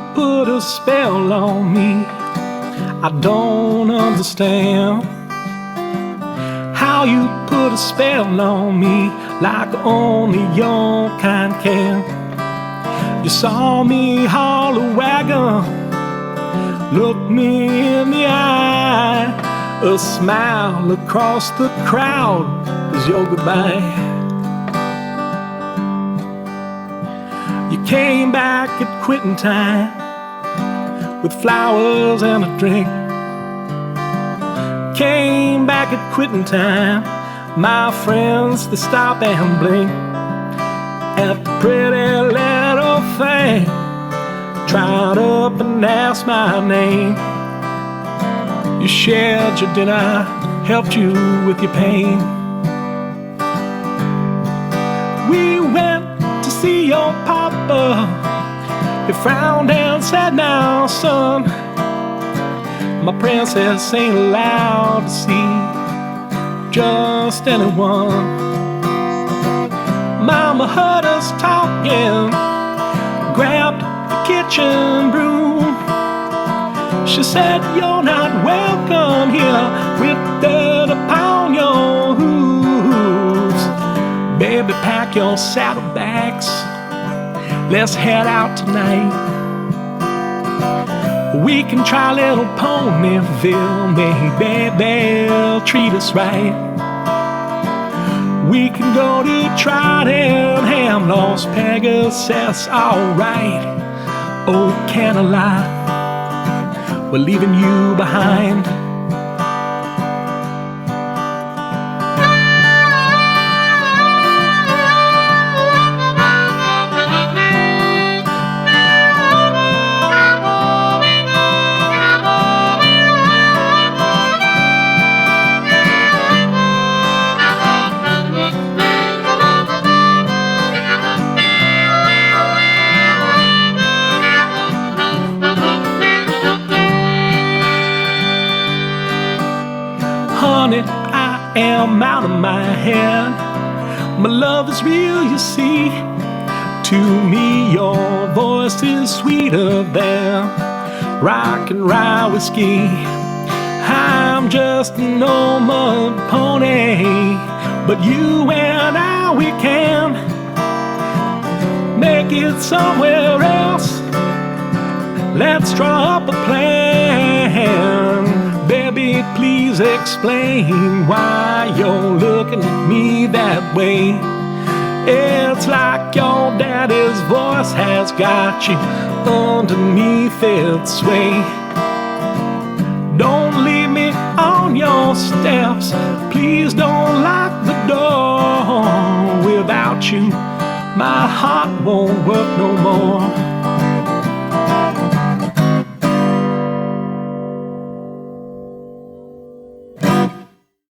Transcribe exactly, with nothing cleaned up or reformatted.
put a spell on me. I don't understand how you put a spell on me like only your kind can. You saw me haul a wagon, looked me in the eye. A smile across the crowd was your goodbye. You came back at quitting time with flowers and a drink. Came back at quitting time, my friends, they stop and blink at the pretty little thing. Trot up and ask my name. You shared your dinner, helped you with your pain. We went to see your papa. He frowned and said, "Now, son, my princess ain't allowed to see just anyone." Mama heard us talking, grabbed the kitchen broom. She said, "You're not welcome here with dirt upon your hooves. Baby, pack your saddlebags, let's head out tonight. We can try Little Ponyville, maybe they'll treat us right. We can go to Tottenham, Las Pegasus, alright. Oh, can I lie? We're leaving you behind." Honey, I am out of my head. My love is real, you see. To me, your voice is sweeter than rock and rye whiskey. I'm just an old mud pony, but you and I, we can make it somewhere else. Let's draw up a plan. Baby, please explain why you're looking at me that way. It's like your daddy's voice has got you underneath its sway. Don't leave me on your steps, please don't lock the door. Without you, my heart won't work no more.